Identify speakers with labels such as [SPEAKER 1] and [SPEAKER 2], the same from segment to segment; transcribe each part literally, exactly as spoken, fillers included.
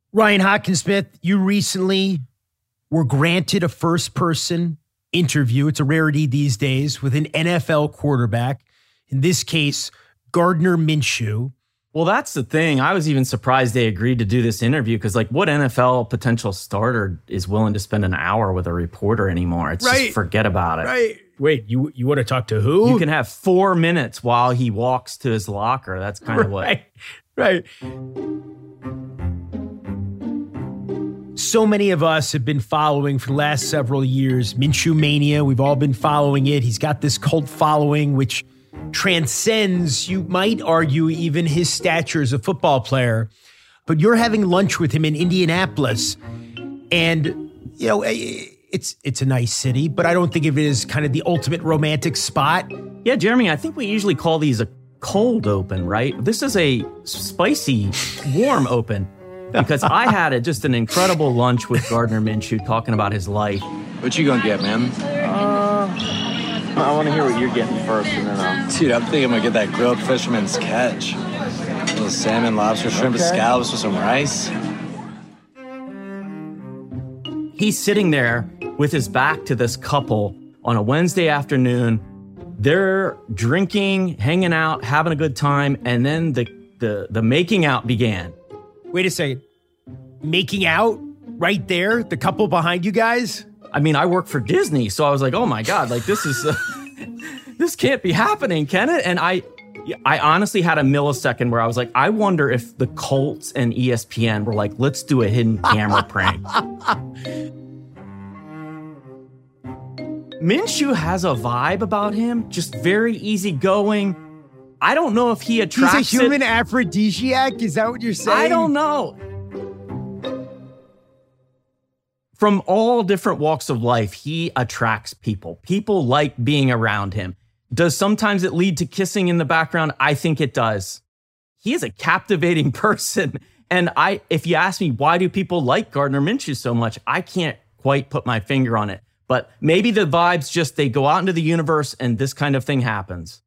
[SPEAKER 1] Ryan Hawkinsmith, you recently were granted a first-person interview. It's a rarity these days with an N F L quarterback. In this case, Gardner Minshew.
[SPEAKER 2] Well, that's the thing. I was even surprised they agreed to do this interview because, like, what N F L potential starter is willing to spend an hour with a reporter anymore? It's
[SPEAKER 1] right.
[SPEAKER 2] just forget about it.
[SPEAKER 1] Right. Wait, you you want to talk to who?
[SPEAKER 2] You can have four minutes while he walks to his locker. That's kind of what.
[SPEAKER 1] Right. Right. So many of us have been following for the last several years Minshew Mania. We've all been following it. He's got this cult following, which transcends, you might argue, even his stature as a football player. But you're having lunch with him in Indianapolis. And, you know, it's it's a nice city, but I don't think of it as kind of the ultimate romantic spot.
[SPEAKER 2] Yeah, Jeremy, I think we usually call these a cold open, right? This is a spicy, warm open. Because I had a, just an incredible lunch with Gardner Minshew talking about his life.
[SPEAKER 3] What you gonna get, man?
[SPEAKER 2] Uh, I want to hear what you're getting first, and then I'll...
[SPEAKER 3] Dude, I'm thinking I'm gonna get that grilled fisherman's catch. A little salmon, lobster, shrimp,
[SPEAKER 2] Okay.
[SPEAKER 3] and scallops with some rice.
[SPEAKER 2] He's sitting there with his back to this couple on a Wednesday afternoon. They're drinking, hanging out, having a good time, and then the the, the making out began.
[SPEAKER 1] Wait a second. Making out right there? The couple behind you guys?
[SPEAKER 2] I mean, I work for Disney, so I was like, oh my God, like this is, uh, this can't be happening, can it? And I, I honestly had a millisecond where I was like, I wonder if the Colts and E S P N were like, let's do a hidden camera prank. Minshew has a vibe about him, just very easygoing. I don't know if he attracts
[SPEAKER 1] He's a human
[SPEAKER 2] it.
[SPEAKER 1] aphrodisiac? Is that what you're saying?
[SPEAKER 2] I don't know. From all different walks of life, he attracts people. People like being around him. Does sometimes it lead to kissing in the background? I think it does. He is a captivating person. And I, if you ask me, why do people like Gardner Minshew so much? I can't quite put my finger on it. But maybe the vibes just, they go out into the universe and this kind of thing happens.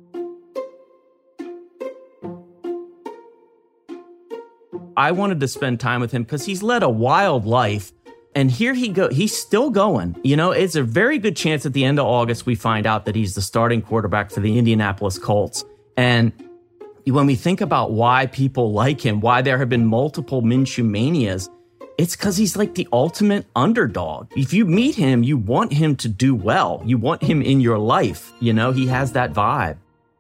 [SPEAKER 2] I wanted to spend time with him because he's led a wild life. And here he go. He's still going. You know, it's a very good chance at the end of August we find out that he's the starting quarterback for the Indianapolis Colts. And when we think about why people like him, why there have been multiple Minshew manias, it's because he's like the ultimate underdog. If you meet him, you want him to do well. You want him in your life. You know, he has that vibe.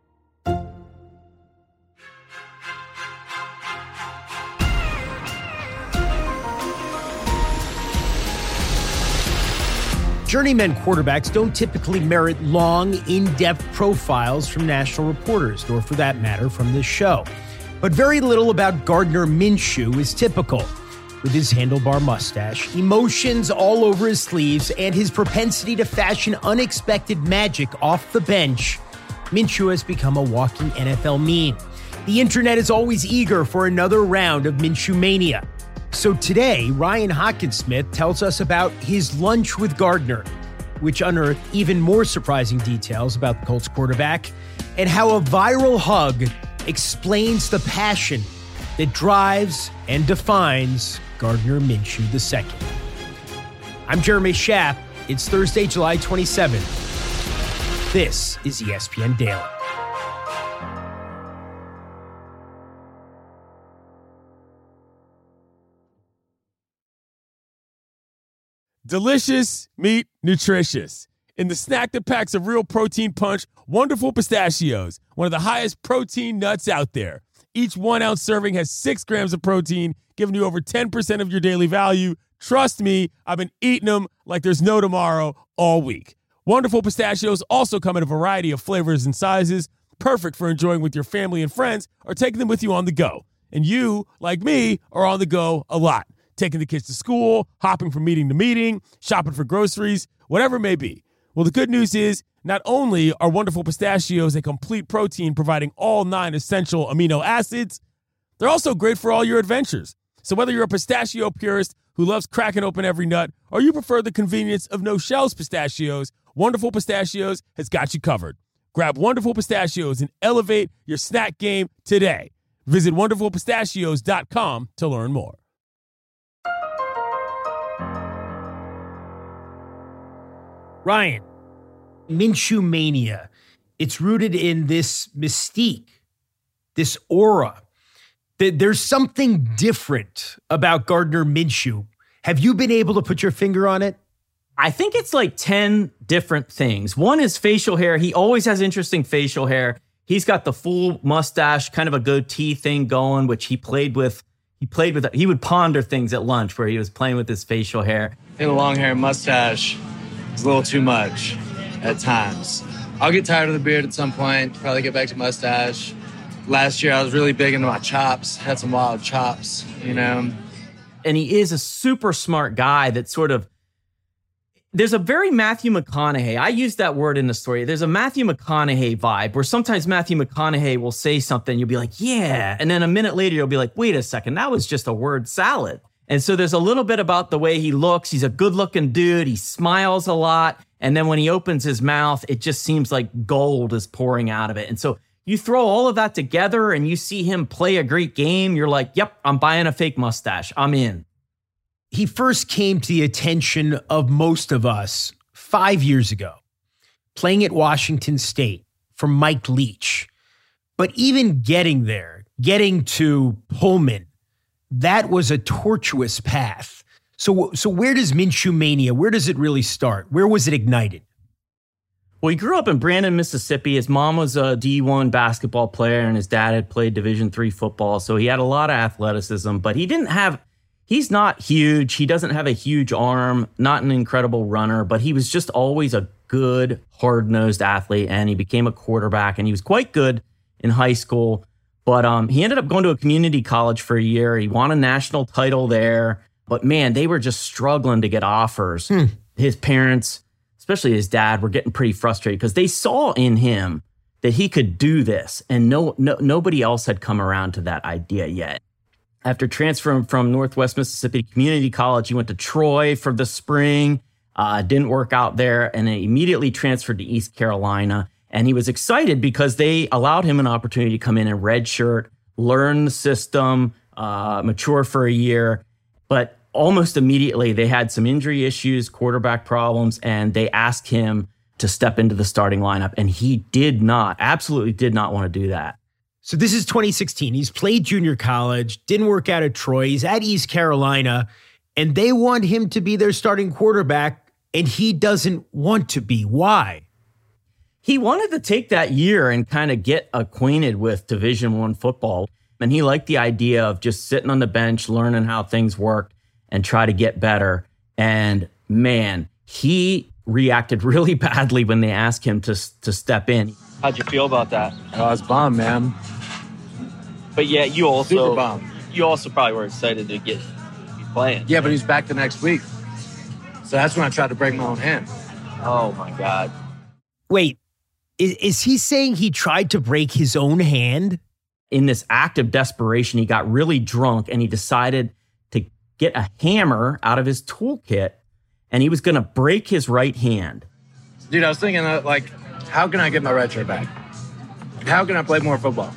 [SPEAKER 1] Journeyman quarterbacks don't typically merit long, in-depth profiles from national reporters, nor for that matter from this show. But very little about Gardner Minshew is typical. With his handlebar mustache, emotions all over his sleeves, and his propensity to fashion unexpected magic off the bench, Minshew has become a walking N F L meme. The internet is always eager for another round of Minshew mania. So today, Ryan Hawkinsmith tells us about his lunch with Gardner, which unearthed even more surprising details about the Colts quarterback, and how a viral hug explains the passion that drives and defines Gardner Minshew the second. I'm Jeremy Schaap. It's Thursday, July twenty-seventh. This is E S P N Daily.
[SPEAKER 4] Delicious meet nutritious. In the snack that packs a real protein punch, Wonderful Pistachios, one of the highest protein nuts out there. Each one-ounce serving has six grams of protein, giving you over ten percent of your daily value. Trust me, I've been eating them like there's no tomorrow all week. Wonderful Pistachios also come in a variety of flavors and sizes, perfect for enjoying with your family and friends or taking them with you on the go. And you, like me, are on the go a lot. Taking the kids to school, hopping from meeting to meeting, shopping for groceries, whatever it may be. Well, the good news is not only are Wonderful Pistachios a complete protein providing all nine essential amino acids, they're also great for all your adventures. So whether you're a pistachio purist who loves cracking open every nut or you prefer the convenience of no-shells pistachios, Wonderful Pistachios has got you covered. Grab Wonderful Pistachios and elevate your snack game today. Visit wonderful pistachios dot com to learn more.
[SPEAKER 1] Ryan, Minshew mania, it's rooted in this mystique, this aura. There's something different about Gardner Minshew. Have you been able to put your finger on it?
[SPEAKER 2] I think it's like ten different things. One is facial hair. He always has interesting facial hair. He's got the full mustache, kind of a goatee thing going, which he played with. He played with, he would ponder things at lunch where he was playing with his facial hair.
[SPEAKER 3] And the long hair and mustache is a little too much at times. I'll get tired of the beard at some point, probably get back to mustache. Last year, I was really big into my chops, had some wild chops, you know.
[SPEAKER 2] And he is a super smart guy that sort of, there's a very Matthew McConaughey. I used that word in the story. There's a Matthew McConaughey vibe where sometimes Matthew McConaughey will say something. You'll be like, yeah. And then a minute later, you'll be like, wait a second. That was just a word salad. And so there's a little bit about the way he looks. He's a good looking dude. He smiles a lot. And then when he opens his mouth, it just seems like gold is pouring out of it. And so you throw all of that together and you see him play a great game. You're like, yep, I'm buying a fake mustache. I'm in.
[SPEAKER 1] He first came to the attention of most of us five years ago, playing at Washington State for Mike Leach. But even getting there, getting to Pullman, that was a tortuous path. So, so where does Minshew mania, where does it really start? Where was it ignited?
[SPEAKER 2] Well, he grew up in Brandon, Mississippi. His mom was a D one basketball player and his dad had played Division three football. So he had a lot of athleticism, but he didn't have, he's not huge. He doesn't have a huge arm, not an incredible runner, but he was just always a good, hard-nosed athlete. And he became a quarterback and he was quite good in high school. But um, he ended up going to a community college for a year. He won a national title there. But man, they were just struggling to get offers. Hmm. His parents, especially his dad, were getting pretty frustrated because they saw in him that he could do this. And no, no nobody else had come around to that idea yet. After transferring from Northwest Mississippi Community College, he went to Troy for the spring, uh, didn't work out there, and then immediately transferred to East Carolina. And he was excited because they allowed him an opportunity to come in and redshirt, learn the system, uh, mature for a year. But almost immediately, they had some injury issues, quarterback problems, and they asked him to step into the starting lineup. And he did not, absolutely did not want to do that.
[SPEAKER 1] So this is twenty sixteen. He's played junior college, didn't work out at Troy. He's at East Carolina, and they want him to be their starting quarterback, and he doesn't want to be. Why?
[SPEAKER 2] He wanted to take that year and kind of get acquainted with Division One football. And he liked the idea of just sitting on the bench, learning how things worked and try to get better. And man, he reacted really badly when they asked him to, to step in.
[SPEAKER 5] How'd you feel about that?
[SPEAKER 3] Oh, I was bummed, man.
[SPEAKER 5] But yeah, you also
[SPEAKER 3] Super bummed.
[SPEAKER 5] You also probably were excited to get be playing.
[SPEAKER 3] Yeah, but he's back the next week. So that's when I tried to break my own hand.
[SPEAKER 5] Oh my God.
[SPEAKER 1] Wait, is, is he saying he tried to break his own hand?
[SPEAKER 2] In this act of desperation, he got really drunk and he decided to get a hammer out of his toolkit and he was going to break his right hand.
[SPEAKER 3] Dude, I was thinking, uh, like, how can I get my red shirt back? How can I play more football?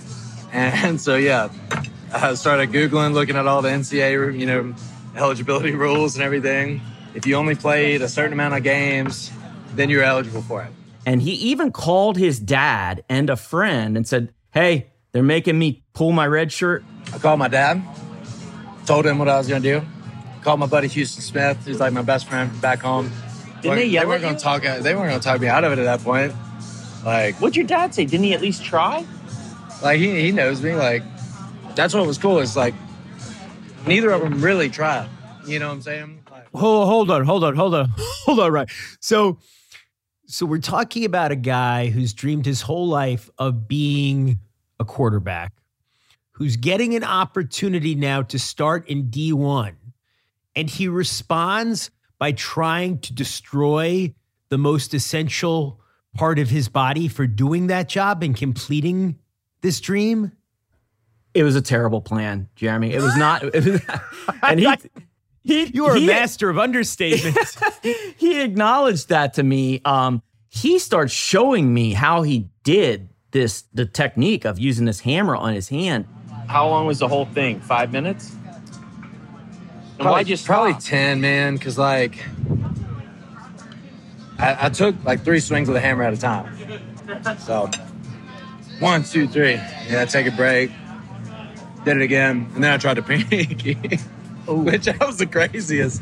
[SPEAKER 3] And so, yeah, I started Googling, looking at all the N C double A, you know, eligibility rules and everything. If you only played a certain amount of games, then you're eligible for it.
[SPEAKER 2] And he even called his dad and a friend and said, hey, they're making me pull my red shirt.
[SPEAKER 3] I called my dad, told him what I was going to do. Called my buddy Houston Smith, who's like my best friend back home.
[SPEAKER 5] Didn't they yell
[SPEAKER 3] They weren't
[SPEAKER 5] at
[SPEAKER 3] going
[SPEAKER 5] you?
[SPEAKER 3] to talk. They weren't going to talk me out of it at that point. Like,
[SPEAKER 5] What'd your dad say? Didn't he at least try?
[SPEAKER 3] like he he knows me. Like, that's what was cool. It's like neither of them really tried. You know what I'm saying? Like,
[SPEAKER 1] Hold, hold on, hold on, hold on, hold on. Right. So, so we're talking about a guy who's dreamed his whole life of being a quarterback, who's getting an opportunity now to start in D one. And he responds by trying to destroy the most essential part of his body for doing that job and completing this dream.
[SPEAKER 2] It was a terrible plan, Jeremy. It was not. It was, and he, he,
[SPEAKER 1] You are
[SPEAKER 2] he,
[SPEAKER 1] a master of understatement.
[SPEAKER 2] he acknowledged that to me. Um, he starts showing me how he did this, the technique of using this hammer on his hand.
[SPEAKER 5] How long was the whole thing? Five minutes? And
[SPEAKER 3] probably,
[SPEAKER 5] why'd you stop?
[SPEAKER 3] probably ten, man. Because like, I, I took like three swings of the hammer at a time. So one, two, three. Yeah, take a break. Did it again. And then I tried to pinky, which that was the craziest.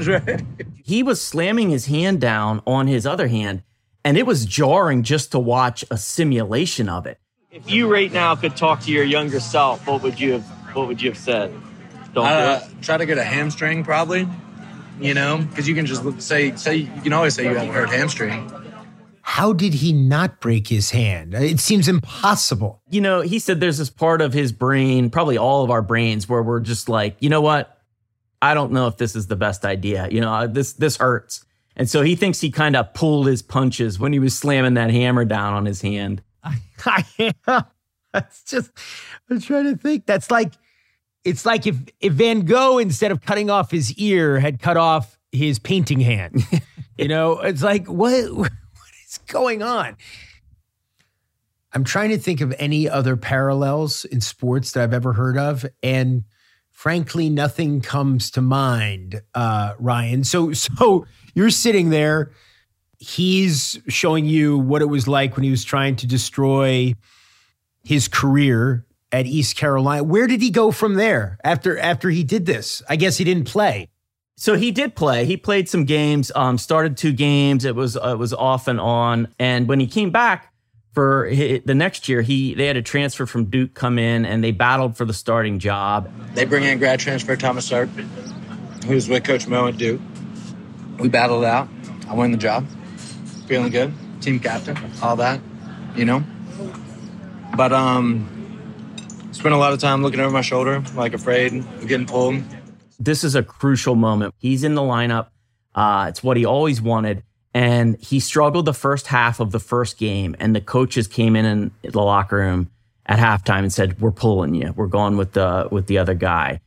[SPEAKER 2] He was slamming his hand down on his other hand, and it was jarring just to watch a simulation of it.
[SPEAKER 5] If you right now could talk to your younger self, what would you have what would you have said? Don't
[SPEAKER 3] uh,
[SPEAKER 5] do it.
[SPEAKER 3] Try to get a hamstring, probably. You know, because you can just look, say say you can always say you have a hurt hamstring.
[SPEAKER 1] How did he not break his hand? It seems impossible.
[SPEAKER 2] You know, he said there's this part of his brain, probably all of our brains, where we're just like, you know what? I don't know if this is the best idea. You know, this this hurts. And so he thinks he kind of pulled his punches when he was slamming that hammer down on his hand.
[SPEAKER 1] I, I am. That's just, I'm trying to think. That's like, it's like if, if Van Gogh, instead of cutting off his ear, had cut off his painting hand. You know, it's like, what, what is going on? I'm trying to think of any other parallels in sports that I've ever heard of. And frankly, nothing comes to mind, uh, Ryan. So, so you're sitting there. He's showing you what it was like when he was trying to destroy his career at East Carolina. Where did he go from there after after he did this? I guess he didn't play.
[SPEAKER 2] So he did play. He played some games, um, started two games. It was uh, it was off and on. And when he came back for his, the next year, he they had a transfer from Duke come in, and they battled for the starting job.
[SPEAKER 3] They bring in grad transfer Thomas Sark, who was with Coach Mo at Duke. We battled it out. I won the job. Feeling good. Team captain, all that, you know. But um, spent a lot of time looking over my shoulder, like afraid of getting pulled.
[SPEAKER 2] This is a crucial moment. He's in the lineup. Uh, it's what he always wanted. And he struggled the first half of the first game. And the coaches came in, in the locker room at halftime and said, we're pulling you. We're going with the with the other guy.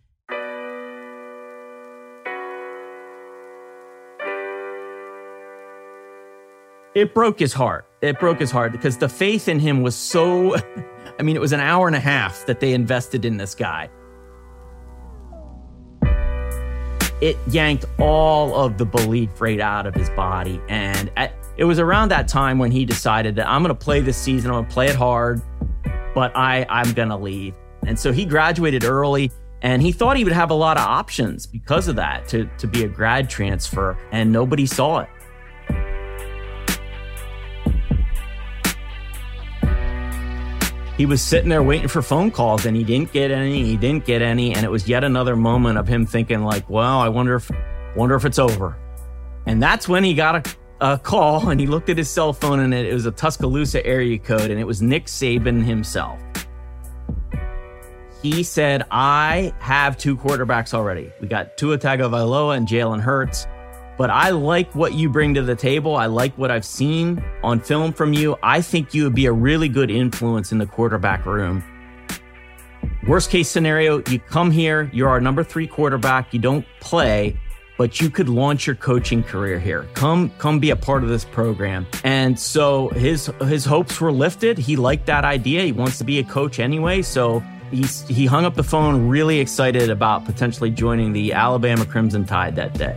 [SPEAKER 2] It broke his heart. It broke his heart because the faith in him was so, I mean, it was an hour and a half that they invested in this guy. It yanked all of the belief right out of his body. And at, it was around that time when he decided that I'm going to play this season, I'm going to play it hard, but I, I'm going to leave. And so he graduated early, and he thought he would have a lot of options because of that to, to be a grad transfer, and nobody saw it. He was sitting there waiting for phone calls, and he didn't get any, he didn't get any. And it was yet another moment of him thinking like, well, I wonder if, wonder if it's over. And that's when he got a, a call, and he looked at his cell phone, and it, it was a Tuscaloosa area code, and it was Nick Saban himself. He said, I have two quarterbacks already. We got Tua Tagovailoa and Jalen Hurts. But I like what you bring to the table. I like what I've seen on film from you. I think you would be a really good influence in the quarterback room. Worst case scenario, you come here, you're our number three quarterback, you don't play, but you could launch your coaching career here. Come, come be a part of this program. And so his his hopes were lifted. He liked that idea. He wants to be a coach anyway. So he's, he hung up the phone really excited about potentially joining the Alabama Crimson Tide that day.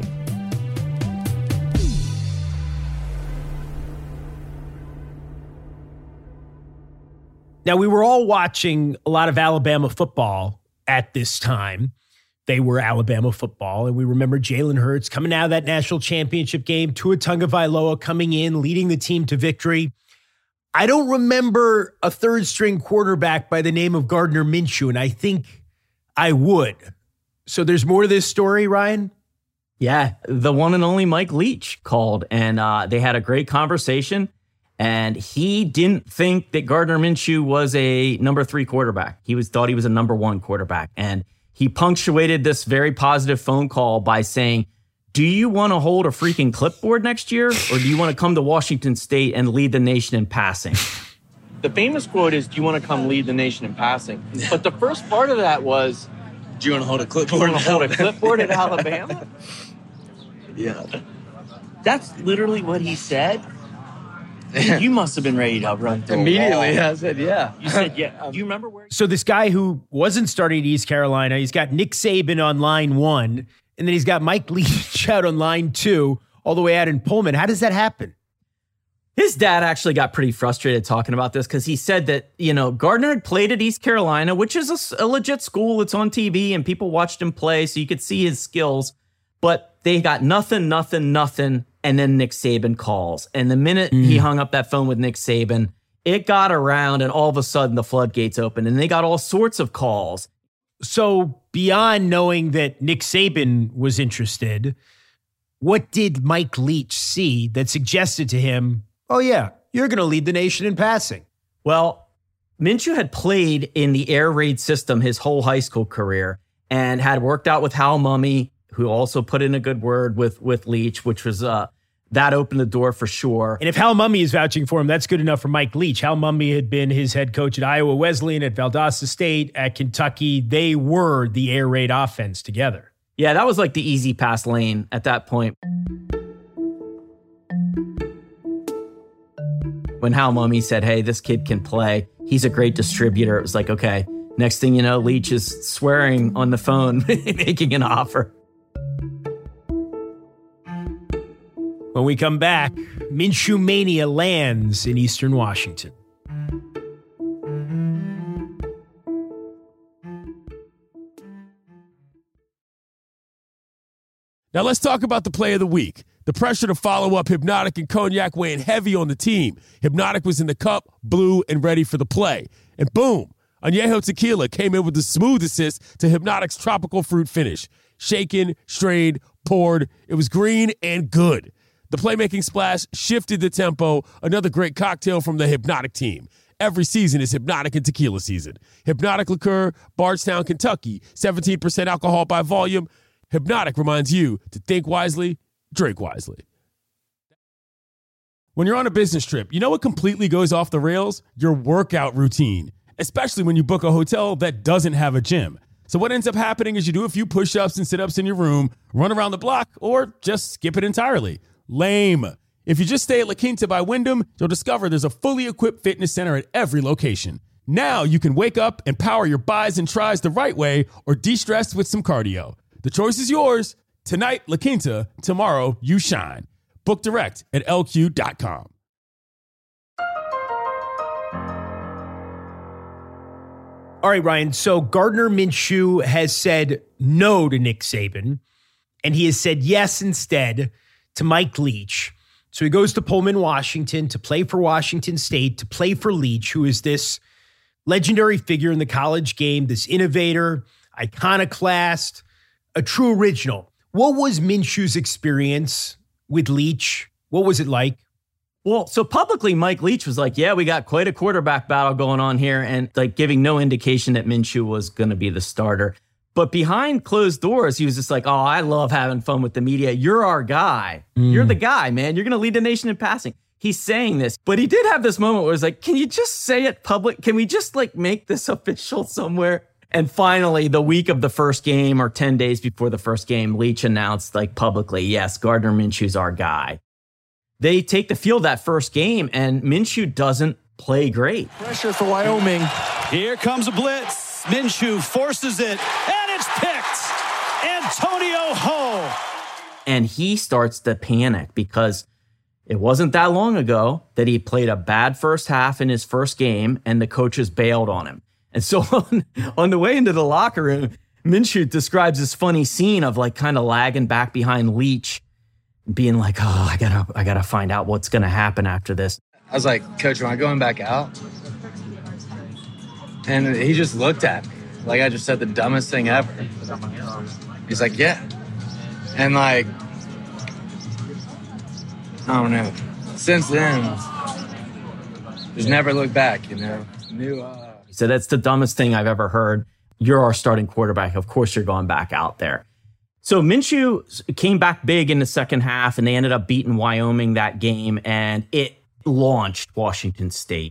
[SPEAKER 1] Now, we were all watching a lot of Alabama football at this time. They were Alabama football, and we remember Jalen Hurts coming out of that national championship game, Tua Tagovailoa coming in, leading the team to victory. I don't remember a third-string quarterback by the name of Gardner Minshew, and I think I would. So there's more to this story, Ryan?
[SPEAKER 2] Yeah, the one and only Mike Leach called, and uh, they had a great conversation. And he didn't think that Gardner Minshew was a number three quarterback. He was thought he was a number one quarterback. And he punctuated this very positive phone call by saying, do you want to hold a freaking clipboard next year? Or do you want to come to Washington State and lead the nation in passing?
[SPEAKER 5] The famous quote is, do you want to come lead the nation in passing? Yeah. But the first part of that was,
[SPEAKER 3] do you want to hold a clipboard?
[SPEAKER 5] Do you want to hold a clipboard at Alabama?
[SPEAKER 3] Yeah.
[SPEAKER 5] That's literally what he said? Dude, you must have been ready to run through
[SPEAKER 3] immediately. I said, yeah.
[SPEAKER 5] You said, yeah. Do you remember where?
[SPEAKER 1] So this guy who wasn't starting at East Carolina, he's got Nick Saban on line one, and then he's got Mike Leach out on line two. all the way out in Pullman. How does that happen?
[SPEAKER 2] His dad actually got pretty frustrated talking about this because he said that, you know, Gardner had played at East Carolina, which is a, a legit school. It's on T V and people watched him play, so you could see his skills. But they got nothing, nothing, nothing. And then Nick Saban calls. And the minute mm. he hung up that phone with Nick Saban, it got around and all of a sudden the floodgates opened and they got all sorts of calls.
[SPEAKER 1] So beyond knowing that Nick Saban was interested, what did Mike Leach see that suggested to him, oh, yeah, you're going to lead the nation in passing?
[SPEAKER 2] Well, Minshew had played in the air raid system his whole high school career and had worked out with Hal Mumme, who also put in a good word with, with Leach, which was uh, that opened the door for sure.
[SPEAKER 1] And if Hal Mumme is vouching for him, that's good enough for Mike Leach. Hal Mumme had been his head coach at Iowa Wesleyan, at Valdosta State, at Kentucky. They were the air raid offense together.
[SPEAKER 2] Yeah, that was like the easy pass lane at that point. When Hal Mumme said, hey, this kid can play, he's a great distributor, it was like, okay, next thing you know, Leach is swearing on the phone, making an offer.
[SPEAKER 1] When we come back, Minshew Mania lands in Eastern Washington.
[SPEAKER 4] Now let's talk about the play of the week. The pressure to follow up Hypnotic and Cognac weighing heavy on the team. Hypnotic was in the cup, blue, and ready for the play. And boom, Añejo Tequila came in with the smooth assist to Hypnotic's tropical fruit finish. Shaken, strained, poured. It was green and good. The playmaking splash shifted the tempo. Another great cocktail from the Hypnotic team. Every season is Hypnotic and Tequila season. Hypnotic Liqueur, Bardstown, Kentucky. seventeen percent alcohol by volume. Hypnotic reminds you to think wisely, drink wisely. When you're on a business trip, you know what completely goes off the rails? Your workout routine, especially when you book a hotel that doesn't have a gym. So what ends up happening is you do a few push-ups and sit-ups in your room, run around the block, or just skip it entirely. Lame. If you just stay at La Quinta by Wyndham, you'll discover there's a fully equipped fitness center at every location. Now you can wake up and power your buys and tries the right way or de-stress with some cardio. The choice is yours. Tonight, La Quinta. Tomorrow, you shine. Book direct at L Q dot com.
[SPEAKER 1] All right, Ryan. So Gardner Minshew has said no to Nick Saban, and he has said yes instead to Mike Leach. So he goes to Pullman, Washington to play for Washington State, to play for Leach, who is this legendary figure in the college game, this innovator, iconoclast, a true original. What was Minshew's experience with Leach? What was it like?
[SPEAKER 2] Well, so publicly, Mike Leach was like, yeah, we got quite a quarterback battle going on here, and like giving no indication that Minshew was going to be the starter. But behind closed doors, he was just like, oh, I love having fun with the media. You're our guy. Mm. You're the guy, man. You're going to lead the nation in passing. He's saying this, but he did have this moment where it was like, can you just say it public? Can we just like make this official somewhere? And finally, the week of the first game or ten days before the first game, Leach announced like publicly, yes, Gardner Minshew's our guy. They take the field that first game, and Minshew doesn't play great.
[SPEAKER 6] Pressure for Wyoming. Here comes a blitz. Minshew forces it, and it's picked. Antonio Ho.
[SPEAKER 2] And he starts to panic because it wasn't that long ago that he played a bad first half in his first game, and the coaches bailed on him. And so on, on the way into the locker room, Minshew describes this funny scene of like kind of lagging back behind Leach, being like, oh, I gotta, I gotta find out what's gonna happen after this.
[SPEAKER 3] I was like, Coach, am I going back out? And he just looked at me like I just said the dumbest thing ever. He's like, yeah. And like, I don't know. Since then, just never looked back, you know. Knew, uh,
[SPEAKER 2] he said, that's the dumbest thing I've ever heard. You're our starting quarterback. Of course you're going back out there. So Minshew came back big in the second half, and they ended up beating Wyoming that game, and it launched Washington State.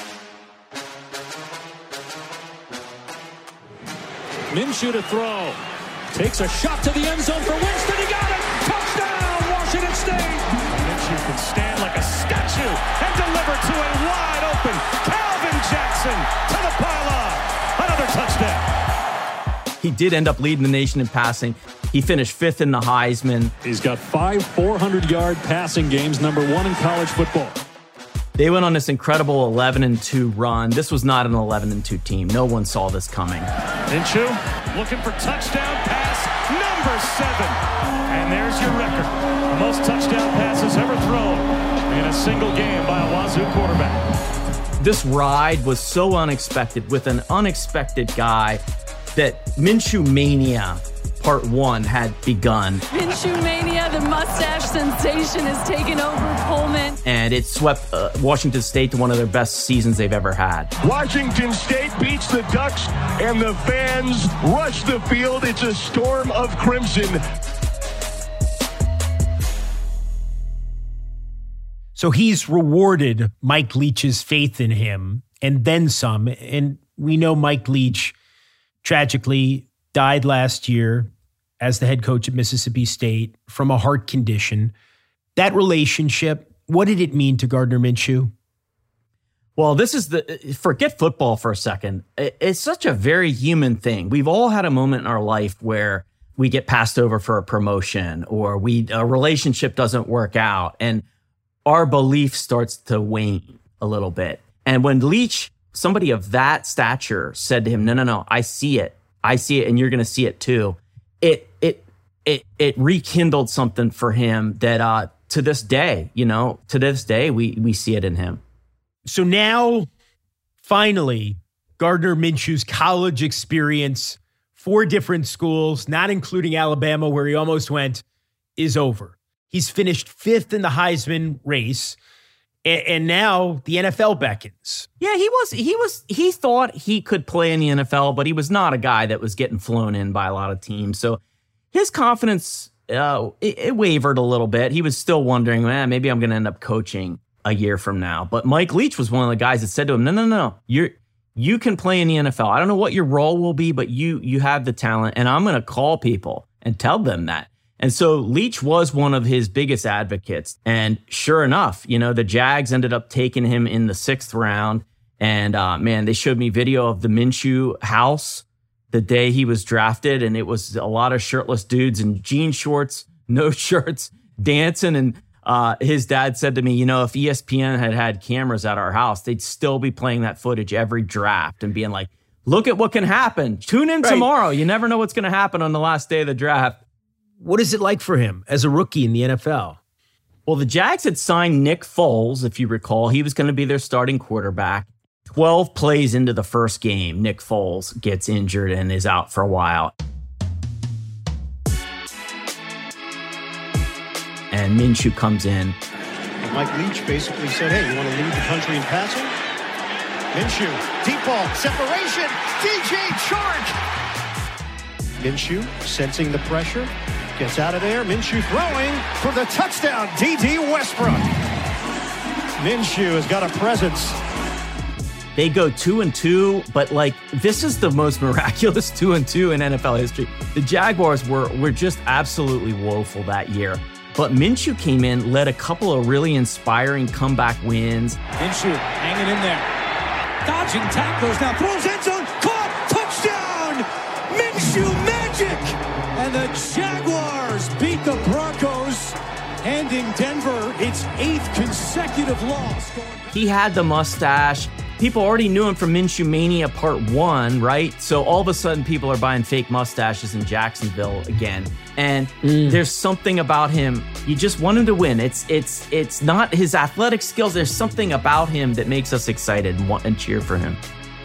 [SPEAKER 6] Minshew to throw. Takes a shot to the end zone for Winston. He got it. Touchdown, Washington State. Minshew can stand like a statue and deliver to a wide open Calvin Jackson to the pylon. Another touchdown.
[SPEAKER 1] He
[SPEAKER 2] he did end up leading the nation in passing. He finished fifth in the Heisman.
[SPEAKER 6] He's got five four hundred yard passing games, number one in college football.
[SPEAKER 2] They went on this incredible eleven and two run. This was not an eleven and two team. No one saw this coming.
[SPEAKER 6] Minshew looking for touchdown pass number seven. And there's your record. Most touchdown passes ever thrown in a single game by a Wazoo quarterback.
[SPEAKER 2] This ride was so unexpected with an unexpected guy that Minshew Mania Part one had begun.
[SPEAKER 7] Minshew Mania, the mustache sensation, has taken over Pullman.
[SPEAKER 2] And it swept uh, Washington State to one of their best seasons they've ever had.
[SPEAKER 8] Washington State beats the Ducks, and the fans rush the field. It's a storm of crimson.
[SPEAKER 1] So he's rewarded Mike Leach's faith in him and then some. And we know Mike Leach tragically died last year as the head coach at Mississippi State from a heart condition. That relationship, what did it mean to Gardner Minshew?
[SPEAKER 2] Well, this is the, forget football for a second. It's such a very human thing. We've all had a moment in our life where we get passed over for a promotion or we a relationship doesn't work out and our belief starts to wane a little bit. And when Leach, somebody of that stature, said to him, no, no, no, I see it. I see it, and you're going to see it too. It it it it rekindled something for him that uh, to this day, you know, to this day, we we see it in him.
[SPEAKER 1] So now, finally, Gardner Minshew's college experience, four different schools, not including Alabama, where he almost went, is over. He's finished fifth in the Heisman race. And now the N F L beckons.
[SPEAKER 2] Yeah, he was, he was, he thought he could play in the N F L, but he was not a guy that was getting flown in by a lot of teams. So his confidence, uh, it, it wavered a little bit. He was still wondering, man, maybe I'm going to end up coaching a year from now. But Mike Leach was one of the guys that said to him, no, no, no, you're, you can play in the N F L. I don't know what your role will be, but you, you have the talent, and I'm going to call people and tell them that. And so Leach was one of his biggest advocates. And sure enough, you know, the Jags ended up taking him in the sixth round. And uh, man, they showed me video of the Minshew house the day he was drafted. And it was a lot of shirtless dudes in jean shorts, no shirts, dancing. And uh, his dad said to me, you know, if E S P N had had cameras at our house, they'd still be playing that footage every draft and being like, look at what can happen. Tune in right. tomorrow. You never know what's going to happen on the last day of the draft.
[SPEAKER 1] What is it like for him as a rookie in the N F L?
[SPEAKER 2] Well, the Jags had signed Nick Foles, if you recall. He was going to be their starting quarterback. twelve plays into the first game, Nick Foles gets injured and is out for a while. And Minshew comes in.
[SPEAKER 9] And Mike Leach basically said, hey, you want to lead the country in passing? Minshew, deep ball, separation, D J Chark. Minshew sensing the pressure, gets out of there. Minshew throwing for the touchdown, D D Westbrook. Minshew has got a presence.
[SPEAKER 2] They go two and two, but like this is the most miraculous two and two in N F L history. The Jaguars were were just absolutely woeful that year. But Minshew came in, led a couple of really inspiring comeback wins.
[SPEAKER 6] Minshew hanging in there. Dodging tackles now, throws end zone, caught, touchdown! Minshew magic! And the Jaguars beat the Broncos, handing Denver its eighth consecutive loss.
[SPEAKER 2] He had the mustache. People already knew him from Minshew Mania Part one, right? So all of a sudden, people are buying fake mustaches in Jacksonville again. And mm. there's something about him. You just want him to win. It's it's it's not his athletic skills. There's something about him that makes us excited and want and cheer for him.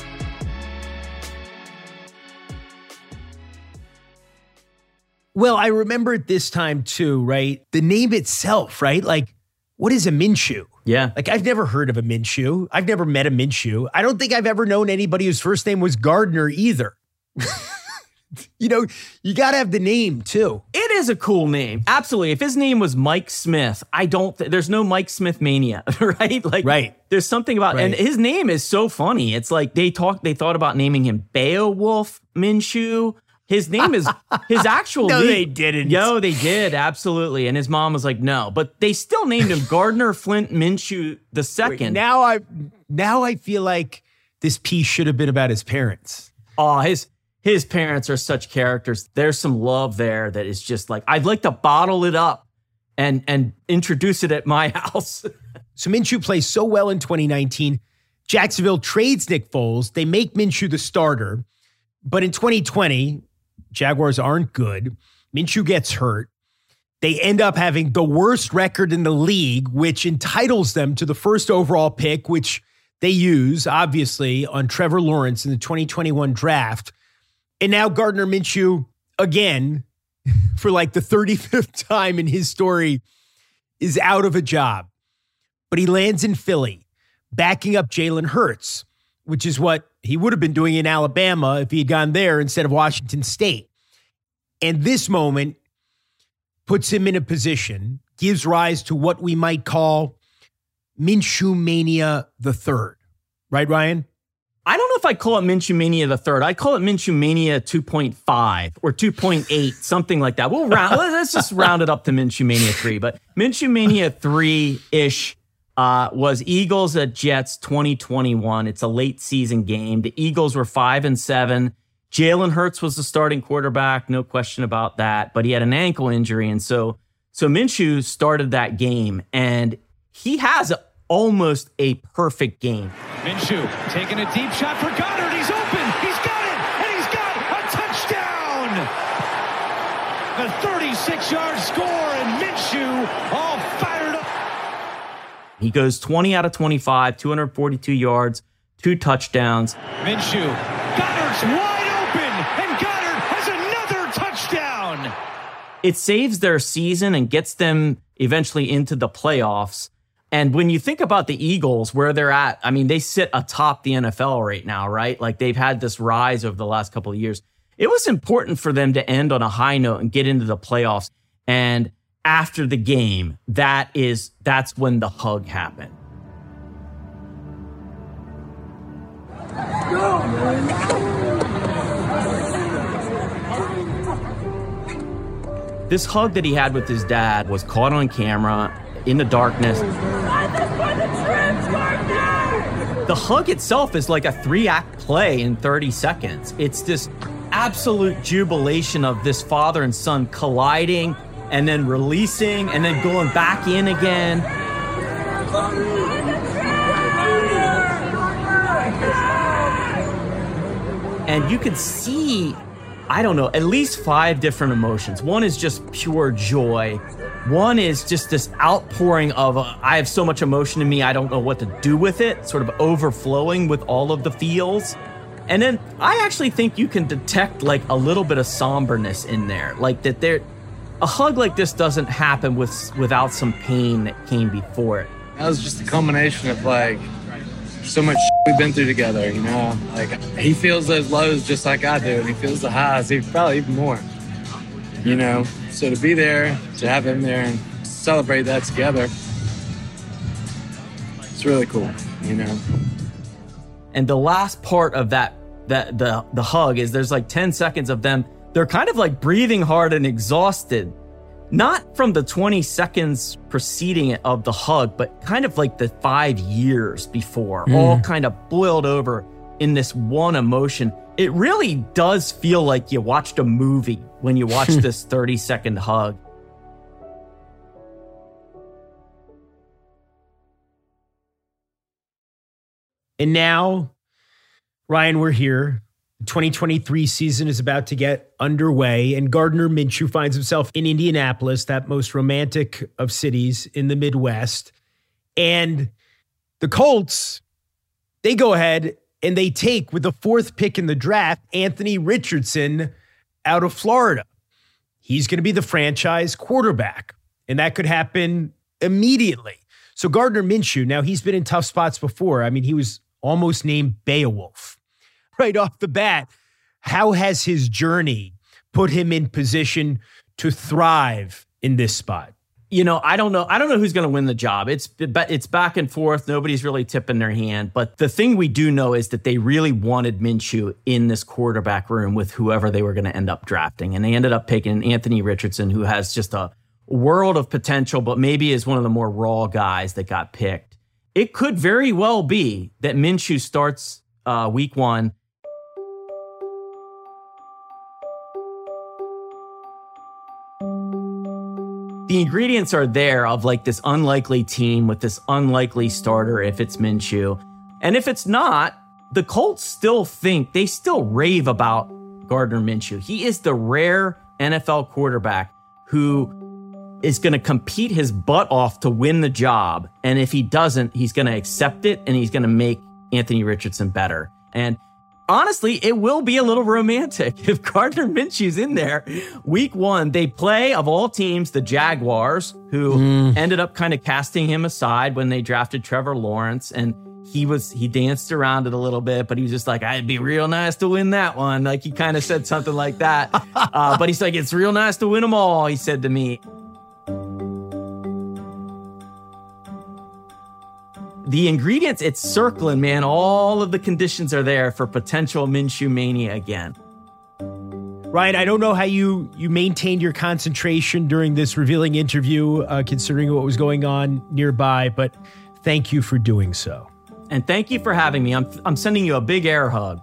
[SPEAKER 1] Well, I remember at this time too, right? The name itself, right? Like, what is a Minshew?
[SPEAKER 2] Yeah.
[SPEAKER 1] Like, I've never heard of a Minshew. I've never met a Minshew. I don't think I've ever known anybody whose first name was Gardner either. You know, you got to have the name too.
[SPEAKER 2] It is a cool name. Absolutely. If his name was Mike Smith, I don't, th- there's no Mike Smith mania, right? Like,
[SPEAKER 1] right.
[SPEAKER 2] There's something about,
[SPEAKER 1] right.
[SPEAKER 2] and his name is so funny. It's like they talked, they thought about naming him Beowulf Minshew. His name is, his actual
[SPEAKER 1] no,
[SPEAKER 2] name.
[SPEAKER 1] No, they didn't.
[SPEAKER 2] Yo, they did. Absolutely. And his mom was like, no, but they still named him Gardner Flint Minshew the second.
[SPEAKER 1] Wait, now I, now I feel like this piece should have been about his parents.
[SPEAKER 2] Oh, his, his parents are such characters. There's some love there that is just like, I'd like to bottle it up and, and introduce it at my house.
[SPEAKER 1] So Minshew plays so well in twenty nineteen. Jacksonville trades Nick Foles. They make Minshew the starter. But in twenty twenty, Jaguars aren't good. Minshew gets hurt. They end up having the worst record in the league, which entitles them to the first overall pick, which they use, obviously, on Trevor Lawrence in the twenty twenty-one draft. And now Gardner Minshew, again, for like the thirty-fifth time in his story, is out of a job. But he lands in Philly, backing up Jalen Hurts, which is what he would have been doing in Alabama if he had gone there instead of Washington State. And this moment puts him in a position, gives rise to what we might call Minshew Mania the third. Right, Ryan?
[SPEAKER 2] I don't know if I call it Minshew Mania the third. I call it Minshew Mania two point five or two point eight, something like that. We'll round, let's just round it up to Minshew Mania three. But Minshew Mania three-ish uh, was Eagles at Jets twenty twenty-one. It's a late season game. The Eagles were five and seven. Jalen Hurts was the starting quarterback, no question about that. But he had an ankle injury, and so so Minshew started that game, and he has a, almost a perfect game.
[SPEAKER 6] Minshew taking a deep shot for Goddard. He's open. He's got it. And he's got a touchdown. The thirty-six-yard score, and Minshew all fired up.
[SPEAKER 2] He goes twenty out of twenty-five, two hundred forty-two yards, two touchdowns.
[SPEAKER 6] Minshew, Goddard's wide open, and Goddard has another touchdown.
[SPEAKER 2] It saves their season and gets them eventually into the playoffs. And when you think about the Eagles, where they're at, I mean, they sit atop the N F L right now, right? Like they've had this rise over the last couple of years. It was important for them to end on a high note and get into the playoffs. And after the game, that is, that's when the hug happened. This hug that he had with his dad was caught on camera in the darkness. The hug itself is like a three-act play in thirty seconds. It's this absolute jubilation of this father and son colliding and then releasing and then going back in again. And you can see, I don't know, at least five different emotions. One is just pure joy. One is just this outpouring of, uh, I have so much emotion in me, I don't know what to do with it, sort of overflowing with all of the feels. And then I actually think you can detect like a little bit of somberness in there. Like that there, a hug like this doesn't happen with without some pain that came before it.
[SPEAKER 3] That was just a culmination of like so much we've been through together, you know? Like he feels those lows just like I do, and he feels the highs, he probably even more, you know? So to be there, to have him there and celebrate that together, it's really cool, you know?
[SPEAKER 2] And the last part of that, that the the hug is there's like ten seconds of them. They're kind of like breathing hard and exhausted, not from the twenty seconds preceding it of the hug, but kind of like the five years before, mm. all kind of boiled over in this one emotion. It really does feel like you watched a movie when you watch this thirty second hug.
[SPEAKER 1] And now, Ryan, we're here. The twenty twenty-three season is about to get underway, and Gardner Minshew finds himself in Indianapolis, that most romantic of cities in the Midwest. And the Colts, they go ahead and they take, with the fourth pick in the draft, Anthony Richardson out of Florida. He's going to be the franchise quarterback, and that could happen immediately. So Gardner Minshew, now he's been in tough spots before. I mean, he was almost named Beowulf right off the bat. How has his journey put him in position to thrive in this spot?
[SPEAKER 2] You know, I don't know. I don't know who's going to win the job. It's it's back and forth. Nobody's really tipping their hand. But the thing we do know is that they really wanted Minshew in this quarterback room with whoever they were going to end up drafting. And they ended up picking Anthony Richardson, who has just a world of potential, but maybe is one of the more raw guys that got picked. It could very well be that Minshew starts uh, week one. the ingredients are there of like this unlikely team with this unlikely starter if it's Minshew. And if it's not, the Colts still think, they still rave about Gardner Minshew. He is the rare N F L quarterback who is going to compete his butt off to win the job. And if he doesn't, he's going to accept it and he's going to make Anthony Richardson better. And honestly, it will be a little romantic if Gardner Minshew's in there. Week one, they play, of all teams, the Jaguars, who mm. ended up kind of casting him aside when they drafted Trevor Lawrence. And he was he danced around it a little bit, but he was just like, I'd be real nice to win that one. Like, he kind of said something like that. uh, but he's like, it's real nice to win them all, he said to me. The ingredients, it's circling, man. All of the conditions are there for potential Minshew mania again.
[SPEAKER 1] Ryan, I don't know how you, you maintained your concentration during this revealing interview, uh, considering what was going on nearby, but thank you for doing so.
[SPEAKER 2] And thank you for having me. I'm I'm sending you a big air hug.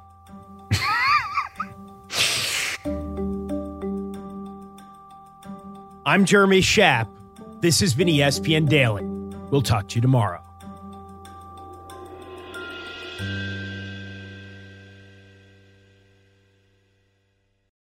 [SPEAKER 1] I'm Jeremy Schaap. This has been E S P N Daily. We'll talk to you tomorrow.